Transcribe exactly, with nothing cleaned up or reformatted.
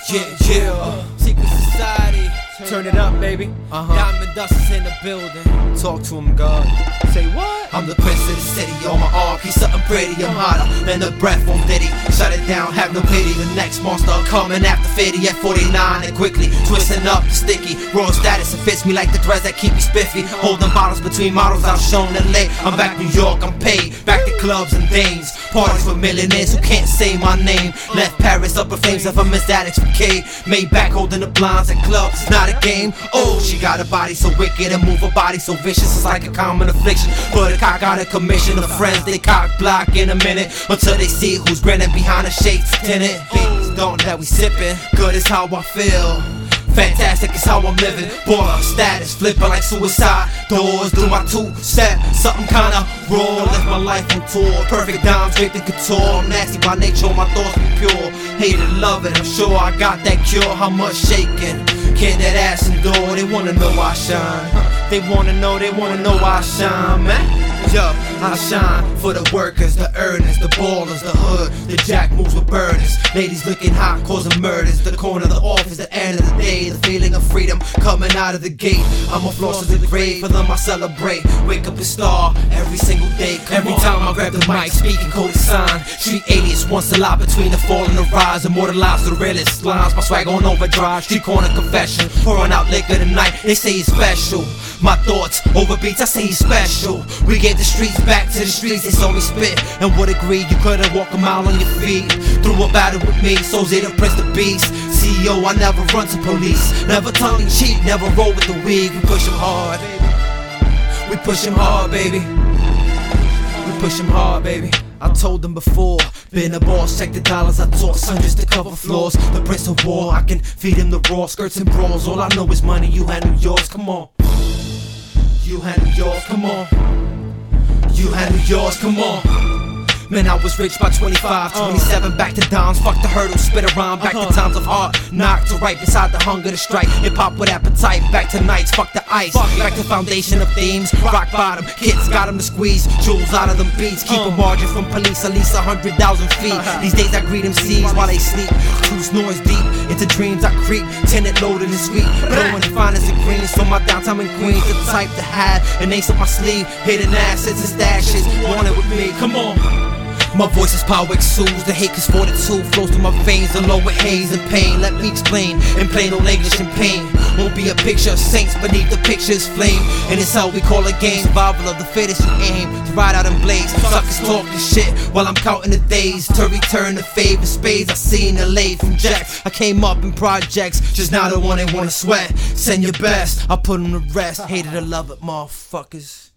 Yeah, yeah. Secret Society. Turn it up, baby. Uh-huh. Diamond Dust is in the building. Talk to him, God. Say what? I'm the prince of the city, on my arm, keep something pretty. I'm hotter than the breath on Diddy. Shut it down, have no pity. The next monster coming after fifty at forty-nine and quickly twisting up the sticky. Raw status, it fits me like the threads that keep me spiffy. Holding bottles between models, I've shown and late. I'm back New York, I'm paid. Back to clubs and dames. Parties for millionaires who can't say my name. Left Paris up in flames of a Miss Addicts for K. Made back holding the blinds at clubs, it's not a game. Oh, she got a body so wicked and move her body so vicious. It's like a common affliction. But a cock got a commission of friends, they cock block in a minute until they see who's grinning behind the shades tinted. Beats don't that we sippin', good is how I feel. Fantastic is how I'm living. Baller status, flipping like suicide doors. Do my two step, something kinda raw. Live my life on tour. Perfect dimes, draped in couture. I'm nasty by nature, my thoughts be pure. Hate it, love it, I'm sure I got that cure. How much shaking can that ass endure? They wanna know I shine. They wanna know, they wanna know I shine, man. Yo, I shine for the workers, the earners, the ballers, the hood. The jack moves with burners. Ladies looking hot, causing murders. The corner of the office, the end of the day. The feeling of freedom coming out of the gate. I'm a floss to the grave, for them I celebrate. Wake up a star every single day. Come every on. Time I grab the mic, speaking coded sign. Street alias once a lot between the fall and the rise. Immortalize the realest lines. My swag on overdrive. Street corner confession. Pouring out liquor tonight. They say he's special. My thoughts over beats, I say he's special. We get the streets back to the streets, they saw me spit and would agree you couldn't walk a mile on your feet. Through a battle with me, so they the prince the beast. C E O, I never run to police. Never tongue in cheek, never roll with the wig. We push him hard, we push him hard, baby. We push him hard, baby. I told them before, been a boss, check the dollars I talk, son just to cover floors. The prince of war, I can feed him the raw skirts and brawls. All I know is money, you handle yours, come on. You handle yours, come on. You handle yours, come on. Man, I was rich by twenty-five, twenty-seven, back to dimes, fuck the hurdle, spit around, back to times of heart, knock to right beside the hunger to strike, hip hop with appetite, back to nights, fuck the ice, back to foundation of themes, rock bottom, kids got them to squeeze, jewels out of them beats, keep a margin from police at least a hundred thousand feet, these days I greet M Cs while they sleep, two snores deep, into dreams I creep, tenant loaded and sweet, blowing the finest of greens, from my downtown in Queens, the type to have an ace up my sleeve, hidden assets and stashes, want it with me, come on. My voice's power exudes, the hate cause fortitude flows through my veins, along with haze and pain. Let me explain, in plain old English and pain. Won't be a picture of saints beneath the picture's flame. And it's how we call a game, survival of the fittest. You aim to ride out and blaze, suckers talking shit while I'm counting the days to return the favor. Spades I seen the late from jacks. I came up in projects, just now the one they wanna sweat. Send your best, I put them to rest. Hated or love it, motherfuckers.